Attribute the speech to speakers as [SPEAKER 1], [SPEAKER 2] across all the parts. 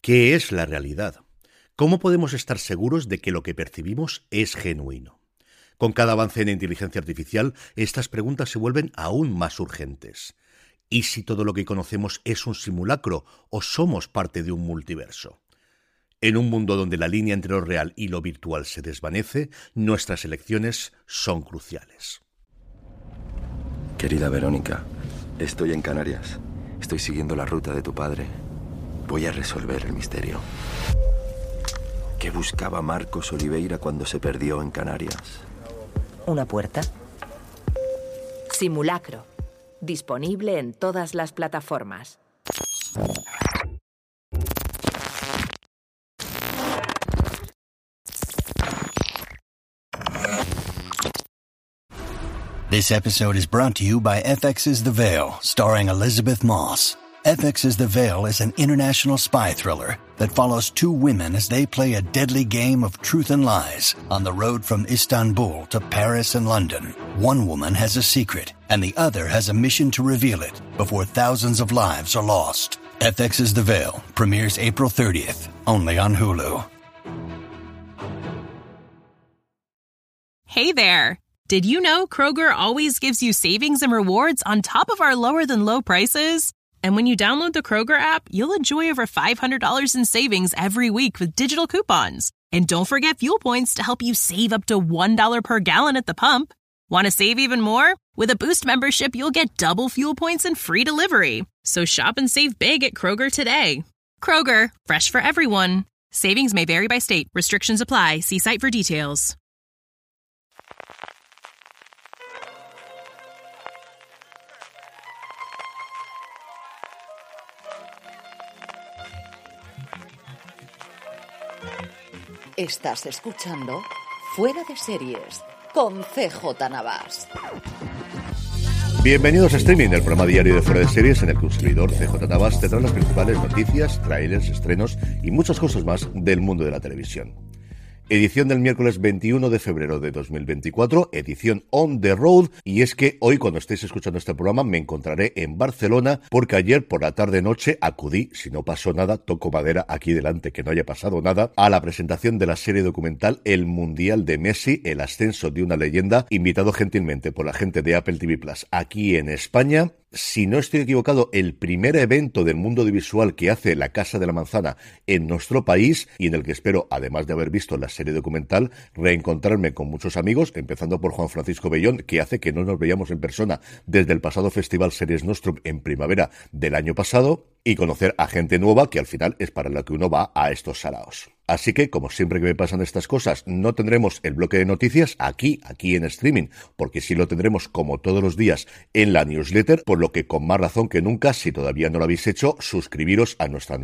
[SPEAKER 1] ¿Qué es la realidad? ¿Cómo podemos estar seguros de que lo que percibimos es genuino? Con cada avance en inteligencia artificial, estas preguntas se vuelven aún más urgentes. ¿Y si todo lo que conocemos es un simulacro o somos parte de un multiverso? En un mundo donde la línea entre lo real y lo virtual se desvanece, nuestras elecciones son cruciales.
[SPEAKER 2] Querida Verónica, estoy en Canarias. Estoy siguiendo la ruta de tu padre. Voy a resolver el misterio. ¿Qué buscaba Marcos Oliveira cuando se perdió en Canarias?
[SPEAKER 3] ¿Una puerta? Simulacro. Disponible en todas las plataformas.
[SPEAKER 4] This episode is brought to you by FX's The Veil, starring Elizabeth Moss. FX's The Veil is an international spy thriller that follows two women as they play a deadly game of truth and lies on the road from Istanbul to Paris and London. One woman has a secret, and the other has a mission to reveal it before thousands of lives are lost. FX's The Veil premieres April 30th, only on Hulu.
[SPEAKER 5] Hey there! Did you know Kroger always gives you savings and rewards on top of our lower-than-low prices? And when you download the Kroger app, you'll enjoy over $500 in savings every week with digital coupons. And don't forget fuel points to help you save up to $1 per gallon at the pump. Want to save even more? With a Boost membership, you'll get double fuel points and free delivery. So shop and save big at Kroger today. Kroger, fresh for everyone. Savings may vary by state. Restrictions apply. See site for details.
[SPEAKER 6] Estás escuchando Fuera de Series con CJ Navas.
[SPEAKER 1] Bienvenidos a Streaming, el programa diario de Fuera de Series en el que un servidor, CJ Navas, te trae las principales noticias, trailers, estrenos y muchas cosas más del mundo de la televisión. Edición del miércoles 21 de febrero de 2024, edición on the road, y es que hoy cuando estéis escuchando este programa me encontraré en Barcelona porque ayer por la tarde-noche acudí, si no pasó nada, toco madera aquí delante que no haya pasado nada, a la presentación de la serie documental El Mundial de Messi, el ascenso de una leyenda, invitado gentilmente por la gente de Apple TV Plus aquí en España. Si no estoy equivocado, el primer evento del mundo audiovisual que hace la Casa de la Manzana en nuestro país y en el que espero, además de haber visto la serie documental, reencontrarme con muchos amigos, empezando por Juan Francisco Bellón, que hace que no nos veíamos en persona desde el pasado Festival Series Nostrum en primavera del año pasado, y conocer a gente nueva que al final es para la que uno va a estos saraos. Así que, como siempre que me pasan estas cosas, no tendremos el bloque de noticias aquí en Streaming, porque sí lo tendremos como todos los días en la newsletter, por lo que con más razón que nunca, si todavía no lo habéis hecho, suscribiros a nuestra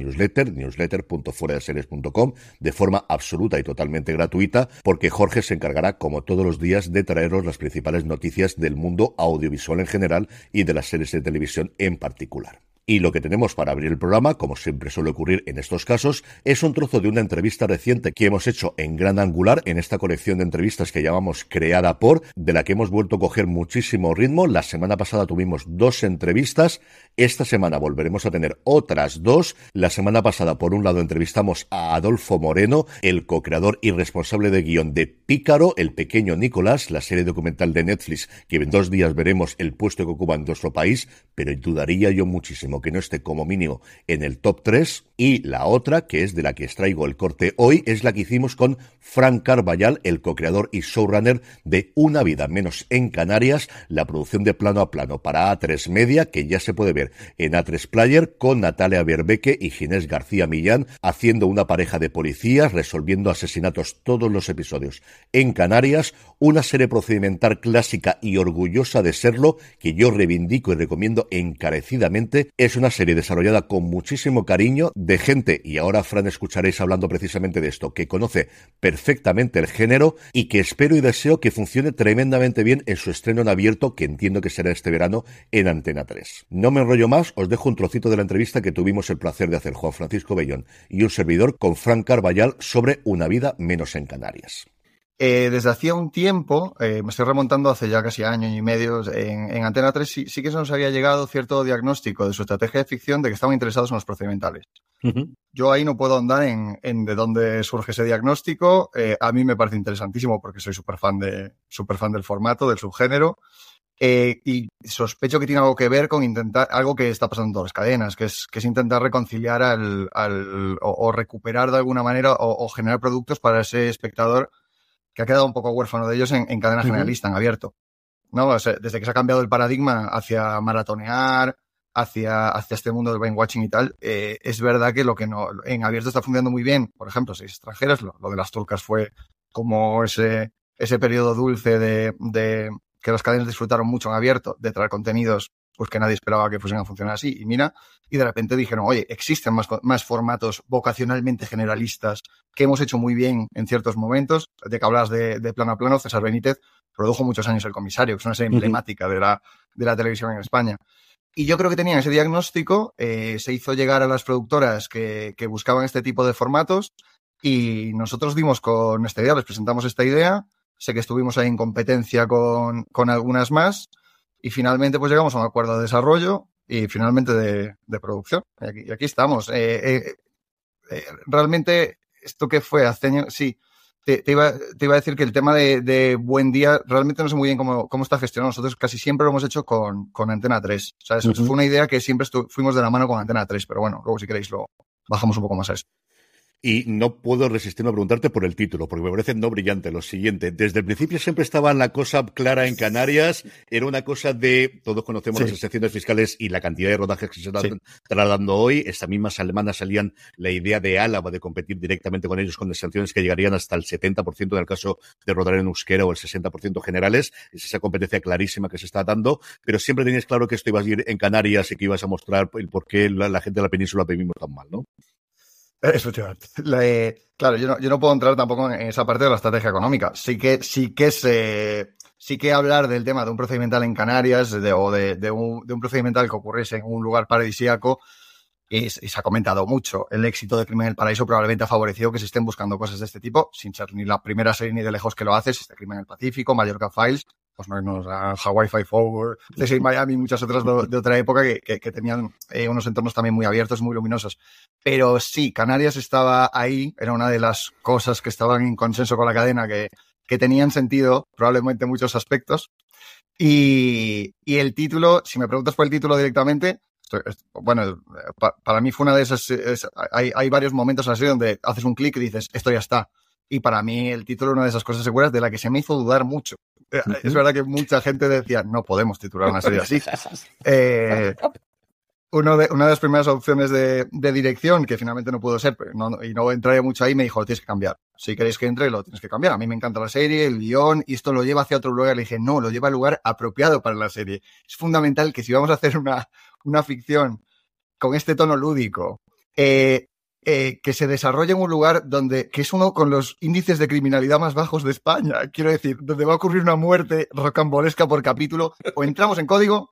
[SPEAKER 1] newsletter.fueradeseries.com de forma absoluta y totalmente gratuita, porque Jorge se encargará como todos los días de traeros las principales noticias del mundo audiovisual en general y de las series de televisión en particular. Y lo que tenemos para abrir el programa, como siempre suele ocurrir en estos casos, es un trozo de una entrevista reciente que hemos hecho en Gran Angular, en esta colección de entrevistas que llamamos Creada por, de la que hemos vuelto a coger muchísimo ritmo. La semana pasada tuvimos 2 entrevistas, esta semana volveremos a tener otras 2. La semana pasada, por un lado, entrevistamos a Adolfo Moreno, el co-creador y responsable de guión de Pícaro, el pequeño Nicolás, la serie documental de Netflix, que en 2 días veremos el puesto que ocupa en nuestro país, pero dudaría yo muchísimo que no esté como mínimo en el top 3, y la otra, que es de la que extraigo el corte hoy, es la que hicimos con Fran Carballal, el co-creador y showrunner de Una vida menos en Canarias, la producción de plano a plano para A3 Media, que ya se puede ver en A3 Player, con Natalia Berbeque y Ginés García Millán, haciendo una pareja de policías, resolviendo asesinatos todos los episodios en Canarias, una serie procedimental clásica y orgullosa de serlo, que yo reivindico y recomiendo encarecidamente. Es una serie desarrollada con muchísimo cariño de gente, y ahora Fran escucharéis hablando precisamente de esto, que conoce perfectamente el género y que espero y deseo que funcione tremendamente bien en su estreno en abierto, que entiendo que será este verano en Antena 3. No me enrollo más, os dejo un trocito de la entrevista que tuvimos el placer de hacer Juan Francisco Bellón y un servidor con Fran Carballal sobre Una vida menos en Canarias.
[SPEAKER 7] Desde hacía un tiempo, me estoy remontando hace ya casi año y medio, en Antena 3 sí que se nos había llegado cierto diagnóstico de su estrategia de ficción de que estaban interesados en los procedimentales. Uh-huh. Yo ahí no puedo ahondar en de dónde surge ese diagnóstico. A mí me parece interesantísimo porque soy súper fan del formato, del subgénero. Y sospecho que tiene algo que ver con intentar, algo que está pasando en todas las cadenas, que es intentar reconciliar o recuperar de alguna manera o generar productos para ese espectador que ha quedado un poco huérfano de ellos en cadena generalista, en abierto, ¿no? O sea, desde que se ha cambiado el paradigma hacia maratonear, hacia este mundo del binge watching y tal, es verdad que lo que no en abierto está funcionando muy bien. Por ejemplo, series extranjeras, lo de las turcas fue como ese periodo dulce de que las cadenas disfrutaron mucho en abierto, de traer contenidos pues que nadie esperaba que fuesen a funcionar así. Y mira, y de repente dijeron, oye, existen más formatos vocacionalmente generalistas que hemos hecho muy bien en ciertos momentos. De que hablas de Plano a Plano, César Benítez produjo muchos años El Comisario, que es una serie emblemática de la televisión en España. Y yo creo que tenían ese diagnóstico, se hizo llegar a las productoras que buscaban este tipo de formatos y nosotros dimos con esta idea, les presentamos esta idea. Sé que estuvimos ahí en competencia con algunas más y finalmente pues llegamos a un acuerdo de desarrollo y finalmente de producción. Y aquí estamos. Realmente, esto que fue hace años, sí, te iba a decir que el tema de Buen Día realmente no sé muy bien cómo está gestionado. Nosotros casi siempre lo hemos hecho con Antena 3. O sea, eso fue una idea que siempre fuimos de la mano con Antena 3, pero bueno, luego si queréis lo bajamos un poco más a eso.
[SPEAKER 1] Y no puedo resistirme a preguntarte por el título, porque me parece no brillante. Lo siguiente, desde el principio siempre estaba la cosa clara en Canarias, era una cosa de, todos conocemos las excepciones fiscales y la cantidad de rodajes que se están tratando hoy. Esta misma semana salían la idea de Álava de competir directamente con ellos con sanciones que llegarían hasta el 70% en el caso de rodar en euskera o el 60% generales. Es esa competencia clarísima que se está dando, pero siempre tenías claro que esto ibas a ir en Canarias y que ibas a mostrar el por qué la gente de la península vivimos tan mal, ¿no?
[SPEAKER 7] Efectivamente. Claro, yo no puedo entrar tampoco en esa parte de la estrategia económica. Sí que hablar del tema de un procedimental en Canarias de un procedimental que ocurriese en un lugar paradisíaco y se ha comentado mucho. El éxito de Crimen en el Paraíso probablemente ha favorecido que se estén buscando cosas de este tipo, sin ser ni la primera serie ni de lejos que lo hace. Este Crimen en el Pacífico, Mallorca Files, pues no, Hawaii Five-O, CSI Miami y muchas otras de otra época que tenían unos entornos también muy abiertos, muy luminosos. Pero sí, Canarias estaba ahí, era una de las cosas que estaban en consenso con la cadena que tenían sentido, probablemente en muchos aspectos. Y el título, si me preguntas por el título directamente, bueno, para mí fue una de esas, hay varios momentos así donde haces un clic y dices, esto ya está. Y para mí el título es una de esas cosas seguras de la que se me hizo dudar mucho. Es verdad que mucha gente decía, no podemos titular una serie así. Una de las primeras opciones de dirección, que finalmente no pudo ser, y no entraré mucho ahí, me dijo, lo tienes que cambiar. Si queréis que entre, lo tienes que cambiar. A mí me encanta la serie, el guión, y esto lo lleva hacia otro lugar. Le dije, no, lo lleva al lugar apropiado para la serie. Es fundamental que si vamos a hacer una ficción con este tono lúdico, que se desarrolle en un lugar que es uno con los índices de criminalidad más bajos de España. Quiero decir, donde va a ocurrir una muerte rocambolesca por capítulo, o entramos en código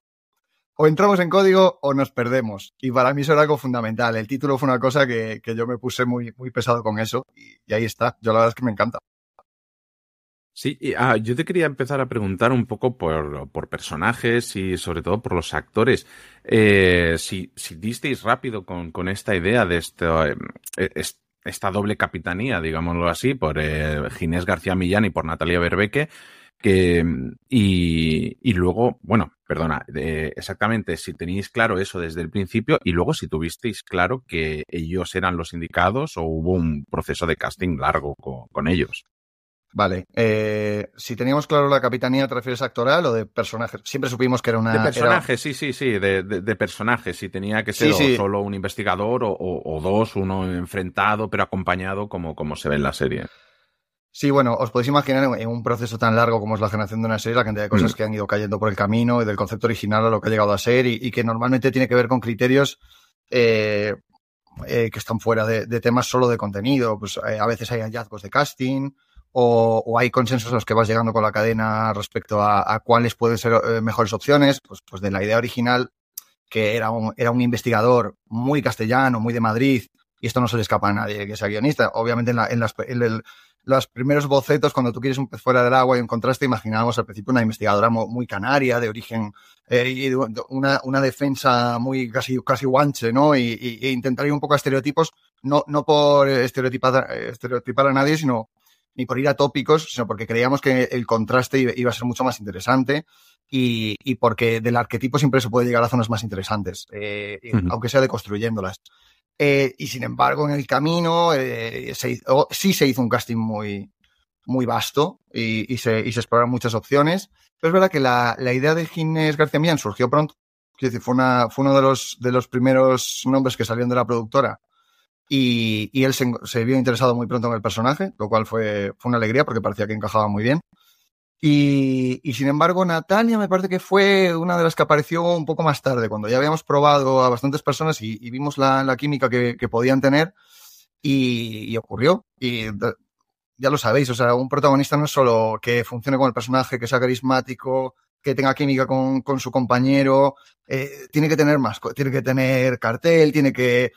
[SPEAKER 7] o nos perdemos. Y para mí eso era algo fundamental. El título fue una cosa que yo me puse muy, muy pesado con eso y ahí está. Yo la verdad es que me encanta.
[SPEAKER 8] Sí, yo te quería empezar a preguntar un poco por personajes y sobre todo por los actores. Si disteis rápido con esta idea de esta doble capitanía, digámoslo así, por Ginés García Millán y por Natalia Berbeque, y luego, bueno, perdona, exactamente, si teníais claro eso desde el principio y luego si tuvisteis claro que ellos eran los indicados o hubo un proceso de casting largo con ellos.
[SPEAKER 7] Vale, si teníamos claro la capitanía, ¿te refieres a actoral o de personajes? Siempre supimos que era una...
[SPEAKER 8] De personajes, sí, de personajes, si tenía que ser solo un investigador o dos, uno enfrentado pero acompañado como se ve en la serie.
[SPEAKER 7] Sí, bueno, os podéis imaginar en un proceso tan largo como es la generación de una serie, la cantidad de cosas que han ido cayendo por el camino y del concepto original a lo que ha llegado a ser y que normalmente tiene que ver con criterios que están fuera de temas solo de contenido. Pues a veces hay hallazgos de casting o hay consensos a los que vas llegando con la cadena respecto a cuáles pueden ser mejores opciones. Pues de la idea original, que era un investigador muy castellano, muy de Madrid, y esto no se le escapa a nadie que sea guionista. Obviamente en los primeros bocetos, cuando tú quieres un pez fuera del agua y un contraste, imaginábamos al principio una investigadora muy canaria, de origen, y una defensa muy casi guanche, ¿no? Y intentar ir un poco a estereotipos, no por estereotipar a nadie, sino ni por ir a tópicos, sino porque creíamos que el contraste iba a ser mucho más interesante y porque del arquetipo siempre se puede llegar a zonas más interesantes, aunque sea deconstruyéndolas. Y sin embargo, en el camino sí se hizo un casting muy vasto y se exploraron muchas opciones. Pero es verdad que la idea de Ginés García Millán surgió pronto. Es decir, fue uno de los primeros nombres que salieron de la productora y él se vio interesado muy pronto en el personaje, lo cual fue una alegría porque parecía que encajaba muy bien. Y sin embargo, Natalia me parece que fue una de las que apareció un poco más tarde, cuando ya habíamos probado a bastantes personas y vimos la química que podían tener y ocurrió. Y ya lo sabéis, o sea, un protagonista no es solo que funcione con el personaje, que sea carismático, que tenga química con su compañero, tiene que tener más, tiene que tener cartel, tiene que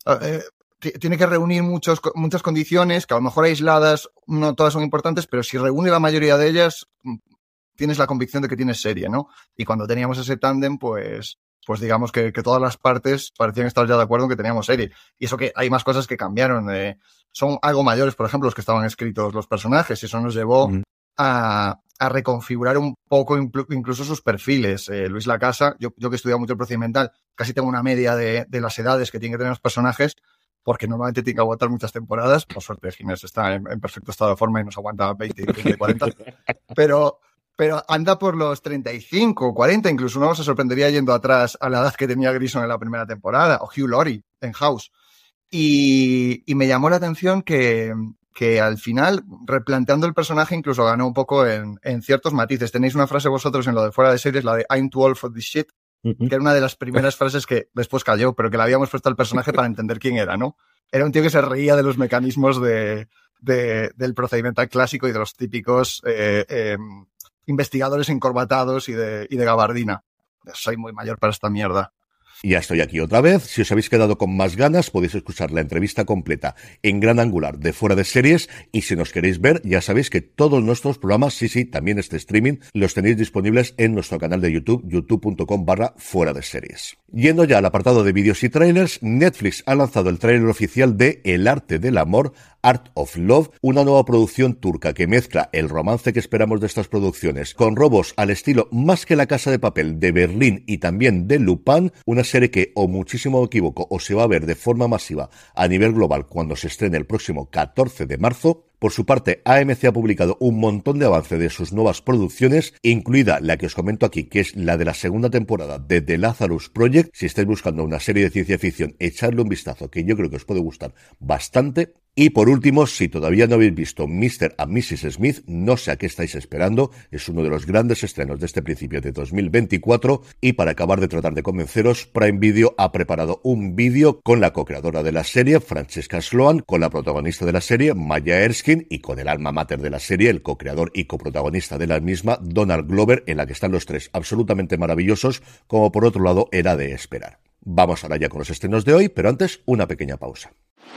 [SPEAKER 7] reunir muchas condiciones que a lo mejor aisladas no todas son importantes, pero si reúne la mayoría de ellas, tienes la convicción de que tienes serie, ¿no? Y cuando teníamos ese tándem, pues digamos que todas las partes parecían estar ya de acuerdo en que teníamos serie. Y eso que hay más cosas que cambiaron. Son algo mayores, por ejemplo, los que estaban escritos los personajes. Y eso nos llevó a reconfigurar un poco incluso sus perfiles. Luis Lacasa, yo que he estudiado mucho el procedimental, casi tengo una media de las edades que tienen que tener los personajes, porque normalmente tiene que aguantar muchas temporadas. Por suerte, Ginés está en perfecto estado de forma y nos aguanta 20, 40. Pero anda por los 35, 40, incluso uno se sorprendería yendo atrás a la edad que tenía Grison en la primera temporada, o Hugh Laurie en House. Y me llamó la atención que al final, replanteando el personaje, incluso ganó un poco en ciertos matices. Tenéis una frase vosotros en lo de fuera de series, la de I'm too old for this shit, que era una de las primeras frases que después cayó, pero que le habíamos puesto al personaje para entender quién era, ¿no? Era un tío que se reía de los mecanismos del procedimental clásico y de los típicos investigadores encorbatados y de gabardina. Soy muy mayor para esta mierda.
[SPEAKER 1] Ya estoy aquí otra vez. Si os habéis quedado con más ganas, podéis escuchar la entrevista completa en Gran Angular de Fuera de Series. Y si nos queréis ver, ya sabéis que todos nuestros programas, sí, también este streaming, los tenéis disponibles en nuestro canal de YouTube, youtube.com/Fuera de Series. Yendo ya al apartado de vídeos y trailers, Netflix ha lanzado el tráiler oficial de El Arte del Amor, Art of Love, una nueva producción turca que mezcla el romance que esperamos de estas producciones con robos al estilo Más que la Casa de Papel de Berlín y también de Lupin, una serie que o muchísimo me equivoco o se va a ver de forma masiva a nivel global cuando se estrene el próximo 14 de marzo. Por su parte, AMC ha publicado un montón de avance de sus nuevas producciones, incluida la que os comento aquí, que es la de la segunda temporada de The Lazarus Project. Si estáis buscando una serie de ciencia ficción, echadle un vistazo, que yo creo que os puede gustar bastante. Y por último, si todavía no habéis visto Mr. and Mrs. Smith, no sé a qué estáis esperando, es uno de los grandes estrenos de este principio de 2024, y para acabar de tratar de convenceros, Prime Video ha preparado un vídeo con la co-creadora de la serie, Francesca Sloan, con la protagonista de la serie, Maya Erskine, y con el alma mater de la serie, el co-creador y coprotagonista de la misma, Donald Glover, en la que están los tres absolutamente maravillosos, como por otro lado era de esperar. Vamos ahora ya con los estrenos de hoy, pero antes una pequeña pausa.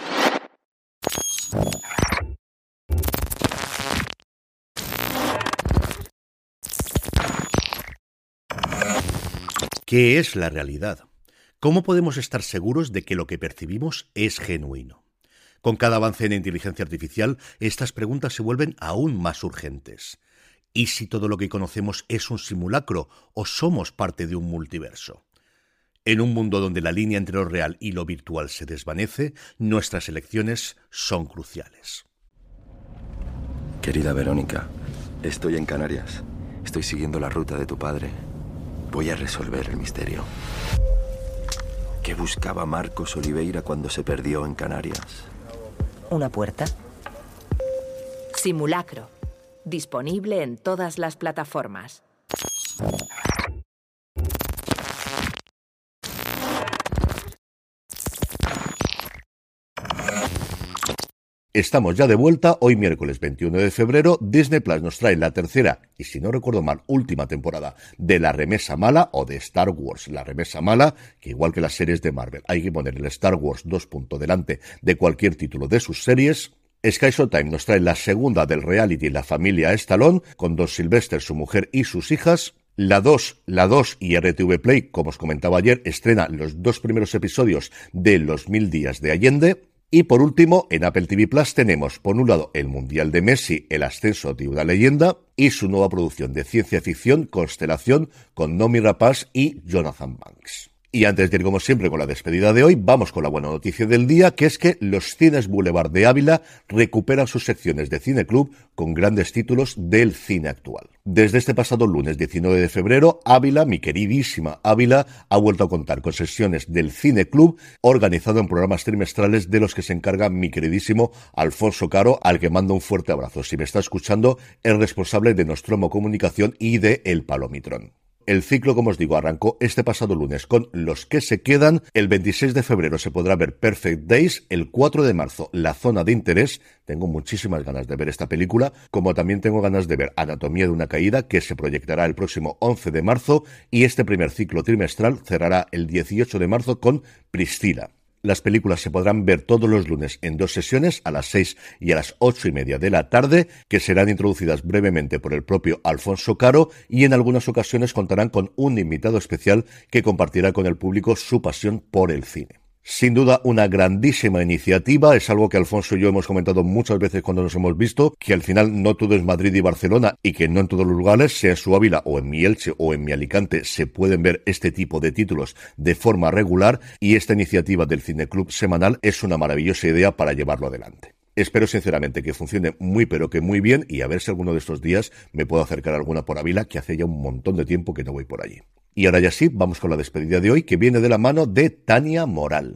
[SPEAKER 1] ¿Qué es la realidad? ¿Cómo podemos estar seguros de que lo que percibimos es genuino? Con cada avance en inteligencia artificial, estas preguntas se vuelven aún más urgentes. ¿Y si todo lo que conocemos es un simulacro o somos parte de un multiverso? En un mundo donde la línea entre lo real y lo virtual se desvanece, nuestras elecciones son cruciales.
[SPEAKER 2] Querida Verónica, estoy en Canarias. Estoy siguiendo la ruta de tu padre. Voy a resolver el misterio. ¿Qué buscaba Marcos Oliveira cuando se perdió en Canarias?
[SPEAKER 3] ¿Una puerta? Simulacro. Disponible en todas las plataformas.
[SPEAKER 1] Estamos ya de vuelta. Hoy miércoles 21 de febrero, Disney Plus nos trae la tercera, y si no recuerdo mal, última temporada de La Remesa Mala, o de Star Wars La Remesa Mala, que igual que las series de Marvel hay que poner el Star Wars 2 delante de cualquier título de sus series. Sky Showtime nos trae la segunda del reality La familia Stallone, con Don Sylvester, su mujer y sus hijas. La 2 y RTV Play, como os comentaba ayer, estrena los 2 primeros episodios de Los 1000 días de Allende. Y por último, en Apple TV Plus tenemos, por un lado, el Mundial de Messi, el ascenso de una leyenda, y su nueva producción de ciencia ficción, Constelación, con Noomi Rapace y Jonathan Banks. Y antes de ir, como siempre, con la despedida de hoy, vamos con la buena noticia del día, que es que los Cines Boulevard de Ávila recuperan sus secciones de Cine Club con grandes títulos del cine actual. Desde este pasado lunes 19 de febrero, Ávila, mi queridísima Ávila, ha vuelto a contar con sesiones del Cine Club, organizado en programas trimestrales de los que se encarga mi queridísimo Alfonso Caro, al que mando un fuerte abrazo. Si me está escuchando, es responsable de Nostromo Comunicación y de El Palomitrón. El ciclo, como os digo, arrancó este pasado lunes con Los que se quedan. El 26 de febrero se podrá ver Perfect Days. El 4 de marzo, La zona de interés. Tengo muchísimas ganas de ver esta película, como también tengo ganas de ver Anatomía de una caída, que se proyectará el próximo 11 de marzo. Y este primer ciclo trimestral cerrará el 18 de marzo con Priscila. Las películas se podrán ver todos los lunes en 2 sesiones, a las 6 y a las 8:30 de la tarde, que serán introducidas brevemente por el propio Alfonso Caro, y en algunas ocasiones contarán con un invitado especial que compartirá con el público su pasión por el cine. Sin duda, una grandísima iniciativa. Es algo que Alfonso y yo hemos comentado muchas veces cuando nos hemos visto, que al final no todo es Madrid y Barcelona, y que no en todos los lugares, sea en su Ávila o en mi Elche o en mi Alicante, se pueden ver este tipo de títulos de forma regular, y esta iniciativa del Cineclub semanal es una maravillosa idea para llevarlo adelante. Espero sinceramente que funcione muy pero que muy bien, y a ver si alguno de estos días me puedo acercar a alguna por Ávila, que hace ya un montón de tiempo que no voy por allí. Y ahora ya sí, vamos con la despedida de hoy, que viene de la mano de Tania Moral.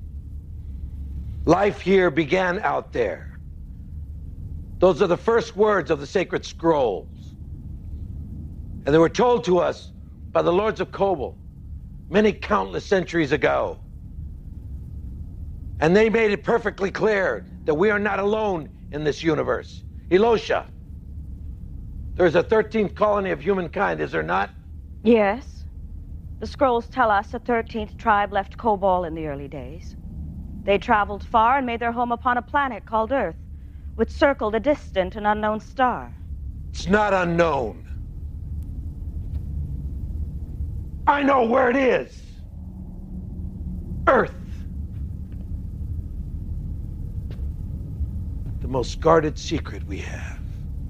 [SPEAKER 9] Life here began out there. Those are the first words of the sacred scrolls. And they were told to us by the lords of Kobol many countless centuries ago. And they made it perfectly clear that we are not alone in this universe. Elosha, there's a 13th colony of humankind, is there not?
[SPEAKER 10] Yes. The scrolls tell us a 13th tribe left Kobol in the early days. They traveled far and made their home upon a planet called Earth, which circled a distant and unknown star.
[SPEAKER 9] It's not unknown. I know where it is. Earth. The most guarded secret we have.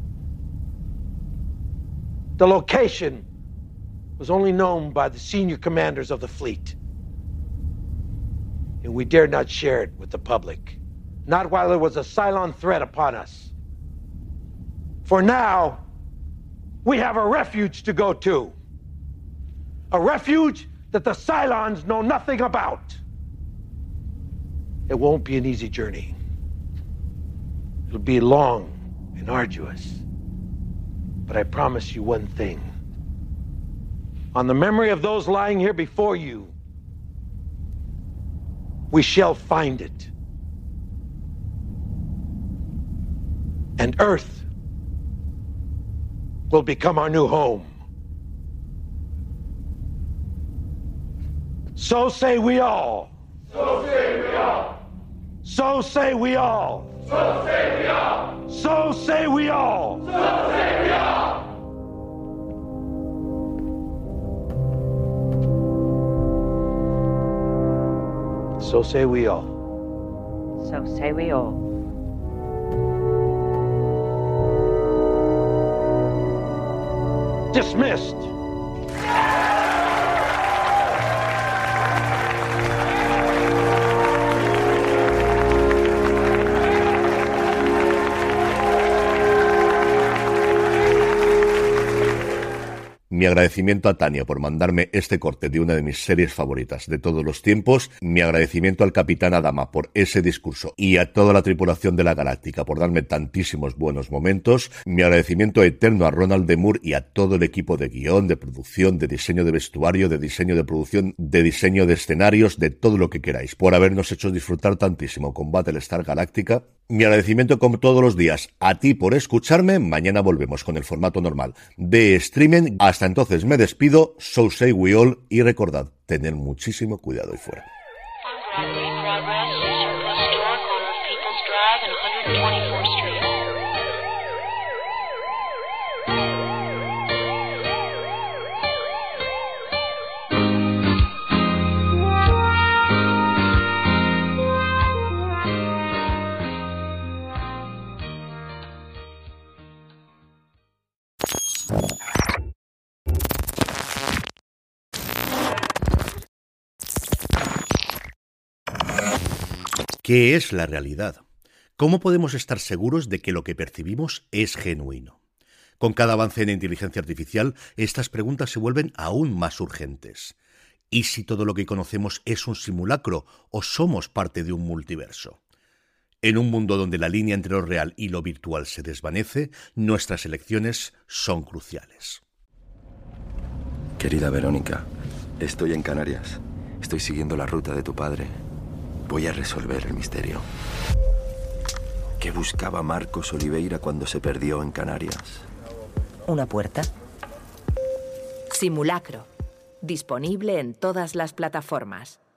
[SPEAKER 9] The location was only known by the senior commanders of the fleet. And we dared not share it with the public. Not while there was a Cylon threat upon us. For now, we have a refuge to go to. A refuge that the Cylons know nothing about. It won't be an easy journey. It'll be long and arduous. But I promise you one thing. On the memory of those lying here before you, we shall find it. And Earth will become our new home. So say we all.
[SPEAKER 11] So say we all.
[SPEAKER 9] So say we all.
[SPEAKER 11] So say we all.
[SPEAKER 9] So say we all.
[SPEAKER 11] So say we all.
[SPEAKER 9] So say we all.
[SPEAKER 10] So say we all.
[SPEAKER 9] Dismissed.
[SPEAKER 1] Mi agradecimiento a Tania por mandarme este corte de una de mis series favoritas de todos los tiempos. Mi agradecimiento al Capitán Adama por ese discurso y a toda la tripulación de la Galáctica por darme tantísimos buenos momentos. Mi agradecimiento eterno a Ronald D. Moore y a todo el equipo de guión, de producción, de diseño de vestuario, de diseño de producción, de diseño de escenarios, de todo lo que queráis, por habernos hecho disfrutar tantísimo con Battlestar Galactica. Mi agradecimiento, como todos los días, a ti por escucharme. Mañana volvemos con el formato normal de streaming. Hasta entonces me despido. So say we all. Y recordad, tener muchísimo cuidado ahí fuera. ¿Qué es la realidad? ¿Cómo podemos estar seguros de que lo que percibimos es genuino? Con cada avance en inteligencia artificial, estas preguntas se vuelven aún más urgentes. ¿Y si todo lo que conocemos es un simulacro o somos parte de un multiverso? En un mundo donde la línea entre lo real y lo virtual se desvanece, nuestras elecciones son cruciales.
[SPEAKER 2] Querida Verónica, estoy en Canarias. Estoy siguiendo la ruta de tu padre. Voy a resolver el misterio. ¿Qué buscaba Marcos Oliveira cuando se perdió en Canarias?
[SPEAKER 3] ¿Una puerta? Simulacro. Disponible en todas las plataformas.